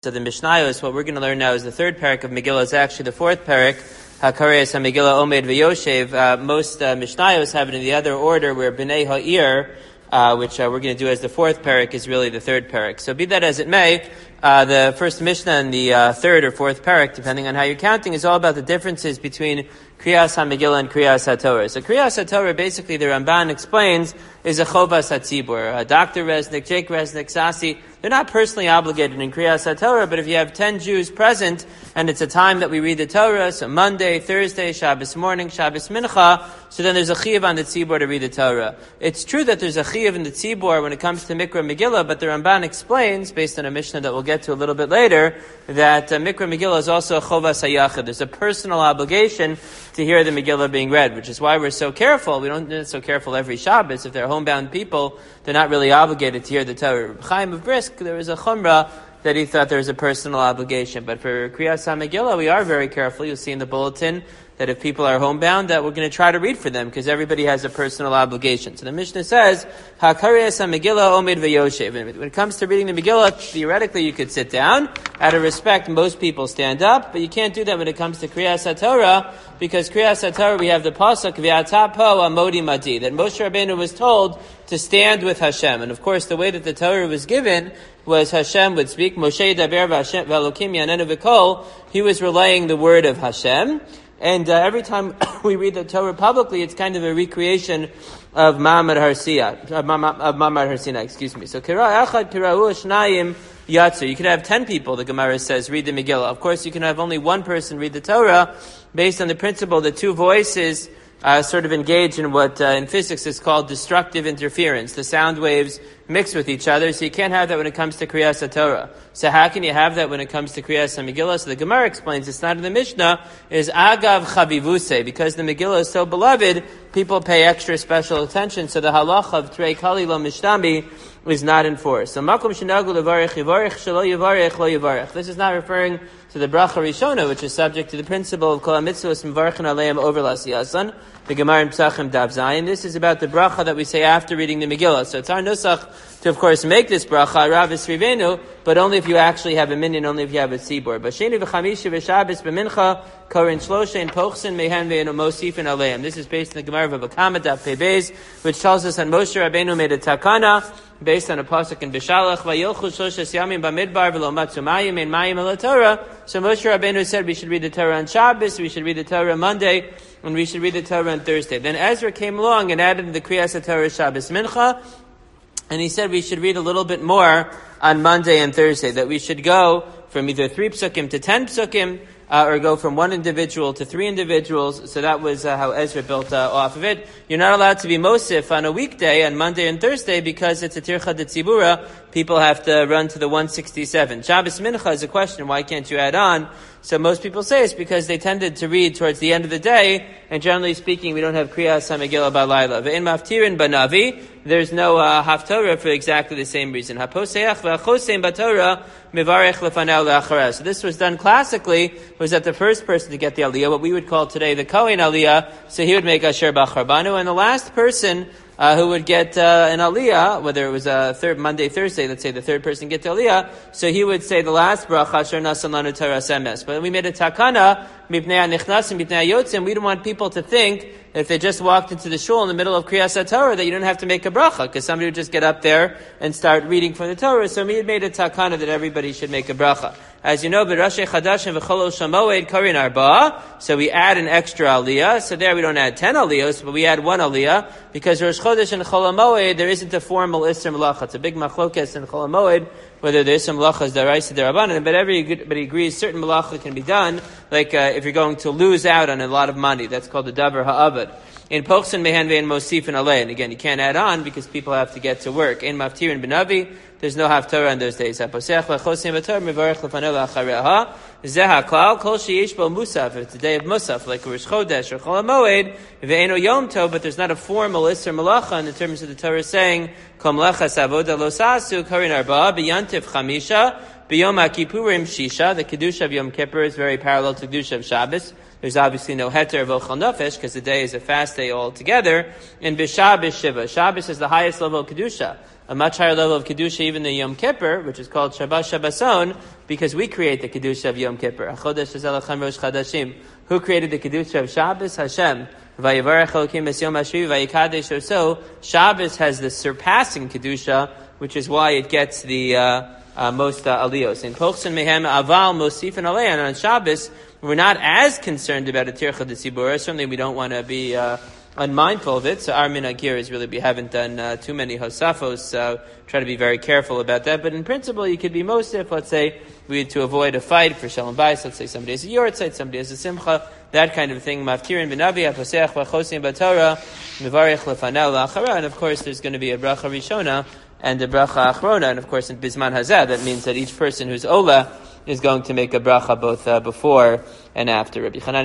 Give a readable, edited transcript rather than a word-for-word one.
So the Mishnayos, what we're going to learn now is the third parak of Megillah is actually the fourth parak. HaKareis HaMegillah Omed V'Yoshev. Most Mishnayos have it in the other order where B'nai Ha'ir, which we're going to do as the fourth parak, is really the third parak. So be that as it may, the first Mishnah and the third or fourth parak, depending on how you're counting, is all about the differences between Kriyas HaMegillah and Kriyas HaTorah. So Kriyas HaTorah, basically, the Ramban explains, is a Chovas HaTzibur. Dr. Resnick, Jake Resnick, Sasi, they're not personally obligated in Kriyas HaTorah, but if you have 10 Jews present, and it's a time that we read the Torah, so Monday, Thursday, Shabbos morning, Shabbos mincha, so then there's a chiyuv on the tzibur to read the Torah. It's true that there's a chiyuv in the tzibur when it comes to Mikra Megillah, but the Ramban explains, based on a Mishnah that we'll get to a little bit later, that Mikra Megillah is also a Chovas HaYachid. There's a personal obligation to hear the Megillah being read, which is why we're so careful. We don't do so careful every Shabbos. If they're homebound people, they're not really obligated to hear the Torah. Chaim of Brisk, there was a chumrah that he thought there was a personal obligation. But for Kriyas HaMegillah, we are very careful. You'll see in the bulletin that if people are homebound, that we're going to try to read for them, because everybody has a personal obligation. So the Mishnah says, HaKareis HaMegillah Omed V'Yoshev. When it comes to reading the Megillah, theoretically you could sit down. Out of respect, most people stand up, but you can't do that when it comes to Kriyas HaTorah, because Kriyas HaTorah, we have the pasuk, V'Ata Po Amodi Madi, that Moshe Rabbeinu was told to stand with Hashem. And of course, the way that the Torah was given was Hashem would speak, Moshe Daber V'Elokim Yanenu V'Kol, he was relaying the word of Hashem. And every time we read the Torah publicly, it's kind of a recreation of Ma'amad Har Sinai, excuse me. So, Kira Echad Kira'u Shnayim Yatsu. You can have 10 people, the Gemara says, read the Megillah. Of course, you can have only one person read the Torah, based on the principle that two voices sort of engage in what in physics is called destructive interference. The sound waves mix with each other, so you can't have that when it comes to Kriyas HaTorah. So how can you have that when it comes to Kriyas HaMegillah? So the Gemara explains, it's not in the Mishnah, is Agav Chavivuse, because the Megillah is so beloved, people pay extra special attention, so the halacha of Trei Kali Lo Mishtami is not enforced. So Makom Shenagu Levarech Yivarech Shelo Yivarech Lo Yivarech. This is not referring to the Bracha Rishona, which is subject to the principle of Kol HaMitzvos Mevarchen Aleim Over L'Asiyasan, the Gemara in Pesachim Dav Zayin. This is about the bracha that we say after reading the Megillah. So it's our nusach to, of course, make this bracha, Rav Esrivenu, but only if you actually have a minyan, only if you have a tzibur. B'sheni v'chamishi v'shabbos b'mincha, korin shloshen pochsin mehen ve'enu mosifin aleim. This is based on the Gemara of Abakama Daf Pebez, which tells us that Moshe Rabbeinu made a takana, based on a pasuk in Bishalach, vayilchu shloshes yamim b'midbar v'lo matzu mayim ein mayim ala Torah. So Moshe Rabbeinu said we should read the Torah on Shabbos, we should read the Torah on Monday, and we should read the Torah on Thursday. Then Ezra came along and added the Kriyas HaTorah Shabbos Mincha, and he said we should read a little bit more on Monday and Thursday, that we should go from either 3 psukim to 10 psukim, or go from 1 individual to 3 individuals. So that was how Ezra built off of it. You're not allowed to be Mosif on a weekday, on Monday and Thursday, because it's a Tircha de Tzibura. People have to run to the 167. Shabbos Mincha is a question, why can't you add on? So most people say it's because they tended to read towards the end of the day, and generally speaking, we don't have Kriyas HaMegillah B'Layla. Ve'en maftirin b'navi, there's no haftorah for exactly the same reason. Haposeach v'achosein b'torah mivarech lefanel le'achareh. So this was done classically, was that the first person to get the aliyah, what we would call today the Kohen aliyah, so he would make Asher B'Charbanu, and the last person who would get an aliyah, whether it was Monday, Thursday, let's say the third person get the aliyah, so he would say the last bracha, Asher Nasan Lanu Torah Semes. But we made a takana, Mipnei HaNichnasim, Mipnei HaYotzim, we don't want people to think that if they just walked into the shul in the middle of Kriyas HaTorah, that you don't have to make a bracha, because somebody would just get up there and start reading from the Torah. So we had made a takana that everybody should make a bracha. As you know, B'Rashi Chadashim V'Chol Shamoed Karin Arba, so we add an extra aliyah. So there we don't add 10 aliyahs, but we add 1 aliyah, because Rosh Chodesh and Chol HaMoed, there isn't a formal Isser Melacha. It's a big machlokes in Chol HaMoed, whether there's some melachas daraisa derabanan, but everybody agrees certain melacha can be done, like if you're going to lose out on a lot of money, that's called the davar ha'avad. In pochsin mehen ve'en mosifin alei, and again, you can't add on because people have to get to work. In maftirin b'navi, there's no haftorah in those days. Haposeach v'achosim v'torah mivarech lefanel la'achareha. Zeh ha'klal kol sheyesh bo musaf. It's the day of musaf, like Rosh Chodesh or Chol HaMoed, ve'eno yom tov, but there's not a formal isser melacha in the terms of the Torah saying, Kom lechas avoda lo sasu karin arba b'yantiv chamisha B'Yom HaKippurim Shisha, the Kedusha of Yom Kippur is very parallel to Kedusha of Shabbos. There's obviously no heter of Ochel Nefesh because the day is a fast day altogether. And B'Shabbos Shiva. Shabbos is the highest level of Kedusha. A much higher level of Kedusha even than Yom Kippur, which is called Shabbat Shabbason, because we create the Kedusha of Yom Kippur. Chodesh Ezelachem Rosh Chadashim. Who created the Kedusha of Shabbos? Hashem. Vayivarech Elokim es Yom HaShvi'i vayikadesh oso. Shabbos has the surpassing Kedusha, which is why it gets the most aliyos. In Pochsen Mehem Aval Mosifin Alein, on Shabbos, we're not as concerned about a Tircha D'Tzibura. Certainly we don't want to be unmindful of it. So our minhag here is really we haven't done too many hosafos, so try to be very careful about that. But in principle, you could be mosif. Let's say we had to avoid a fight for shalom bayis. Let's say somebody has a yortzeit, somebody has a simcha, that kind of thing. Maftirin b'navi, aposeach v'chosim b'torah, mivarech lefanel la'achara. And of course, there's going to be a bracha rishona and a bracha achrona. And of course, in bisman hazeh, that means that each person who's ola is going to make a bracha both before and after. Rabbi Chanan